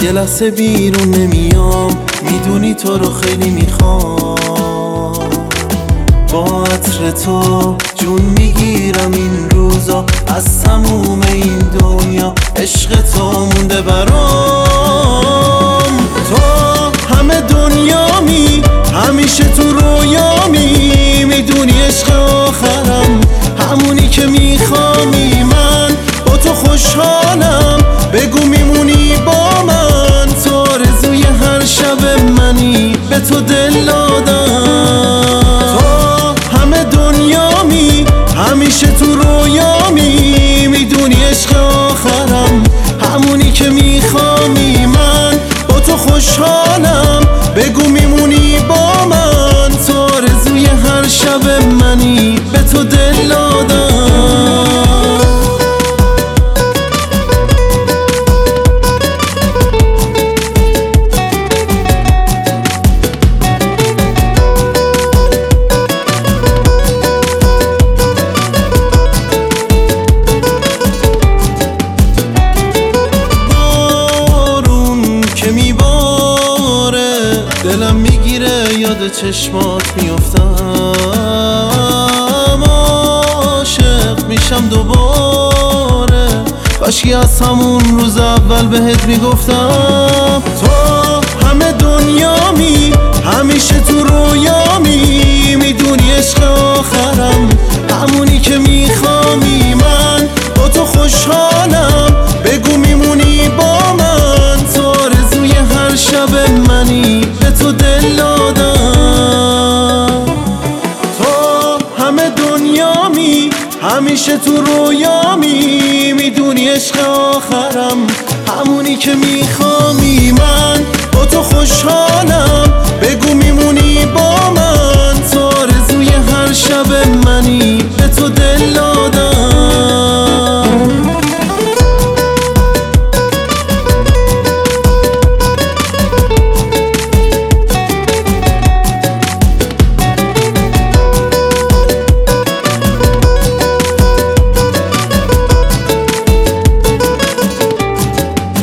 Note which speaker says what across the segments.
Speaker 1: یه لحظه بیرون نمیام، میدونی تو رو خیلی میخوام. با عطر تو جون میگیرم این روزا، از تموم این دنیا عشق تو مونده برام. تو همه دنیامی، همیشه تو رویامی، میدونی عشق آخرم همونی که میخوامی. من با تو خوشحالم، بگو میمونی با من. تو آرزوی هر شب منی، به تو دل دادم. تو همه دنیامی، همیشه تو رویامی، میدونی عشق آخرم همونی که میخوامی. من با تو خوشحالم، بگو میمونی با من. تو آرزوی هر شب منی، به تو دل دادم. دلم میگیره یاد چشمات میافتم، عاشق میشم دوباره. کاشکی از همون روز اول بهت میگفتم. تو همه دنیامی، همیشه تو رویامی، میدونی عشق آخرم همونی که میخوامی. من با تو خوشحالم، بگو میمونی با من. تو آرزوی هر شب منی، به تو دل دادم. تو همه دنیامی، همیشه تو رویامی، میدونی عشق آخرم همونی که میخوامی. من با تو خوشحالم، بگو میمونی با من. تو آرزوی هر شب منی، به تو دل دادم.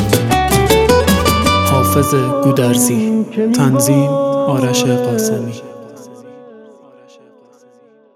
Speaker 2: حافظ گودرزی، تنظیم آرش قاسمی.